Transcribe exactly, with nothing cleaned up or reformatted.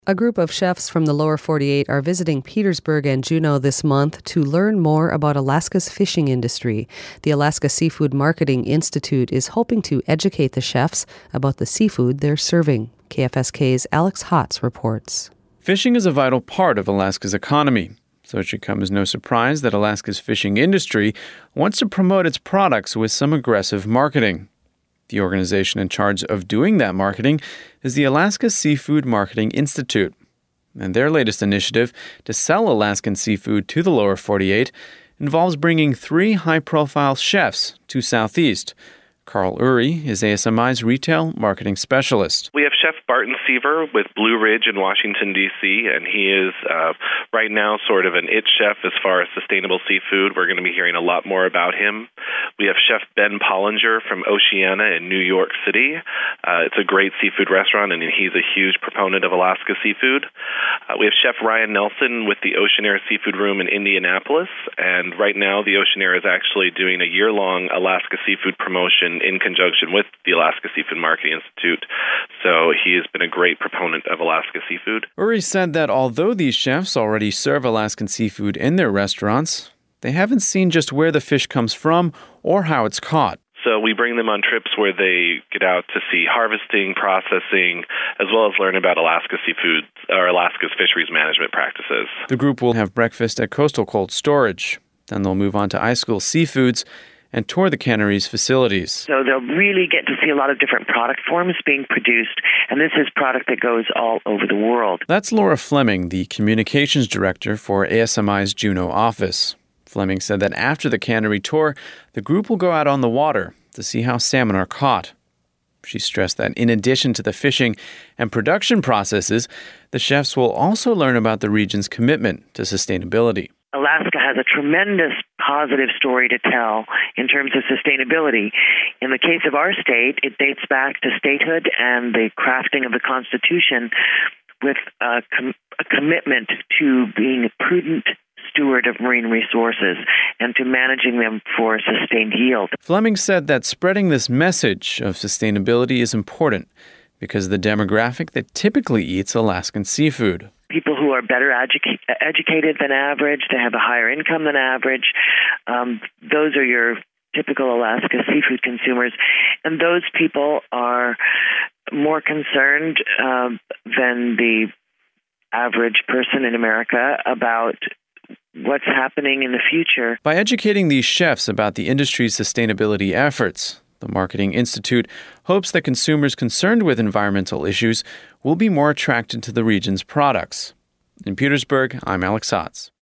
A group of chefs from the lower forty-eight are visiting Petersburg and Juneau this month to learn more about Alaska's fishing industry. The Alaska Seafood Marketing Institute is hoping to educate the chefs about the seafood they're serving. K F S K's Alex Hotz reports. Fishing is a vital part of Alaska's economy, so it should come as no surprise that Alaska's fishing industry wants to promote its products with some aggressive marketing. The organization in charge of doing that marketing is the Alaska Seafood Marketing Institute. And their latest initiative to sell Alaskan seafood to the lower forty-eight involves bringing three high-profile chefs to Southeast. Carl Uri is A S M I's retail marketing specialist. We have Chef Barton Seaver with Blue Ridge in Washington, D C, and he is uh, right now sort of an it chef as far as sustainable seafood. We're going to be hearing a lot more about him. We have Chef Ben Pollinger from Oceana in New York City. Uh, it's a great seafood restaurant, and he's a huge proponent of Alaska seafood. Uh, we have Chef Ryan Nelson with the Oceanair Seafood Room in Indianapolis, and right now the Oceanair is actually doing a year-long Alaska seafood promotion in conjunction with the Alaska Seafood Marketing Institute. So he has been a great proponent of Alaska seafood. Uri said that although these chefs already serve Alaskan seafood in their restaurants, they haven't seen just where the fish comes from or how it's caught. So we bring them on trips where they get out to see harvesting, processing, as well as learn about Alaska seafood or Alaska's fisheries management practices. The group will have breakfast at Coastal Cold Storage. Then they'll move on to iSchool Seafoods and tour the cannery's facilities. So they'll really get to see a lot of different product forms being produced, and this is product that goes all over the world. That's Laura Fleming, the communications director for A S M I's Juneau office. Fleming said that after the cannery tour, the group will go out on the water to see how salmon are caught. She stressed that in addition to the fishing and production processes, the chefs will also learn about the region's commitment to sustainability. Alaska has a tremendous positive story to tell in terms of sustainability. In the case of our state, it dates back to statehood and the crafting of the Constitution with a, com- a commitment to being a prudent steward of marine resources and to managing them for sustained yield. Fleming said that spreading this message of sustainability is important because of the demographic that typically eats Alaskan seafood. People who are better edu- educated than average, they have a higher income than average. Um, those are your typical Alaska seafood consumers. And those people are more concerned uh, than the average person in America about what's happening in the future. By educating these chefs about the industry's sustainability efforts, the Marketing Institute hopes that consumers concerned with environmental issues will be more attracted to the region's products. In Petersburg, I'm Alex Hotz.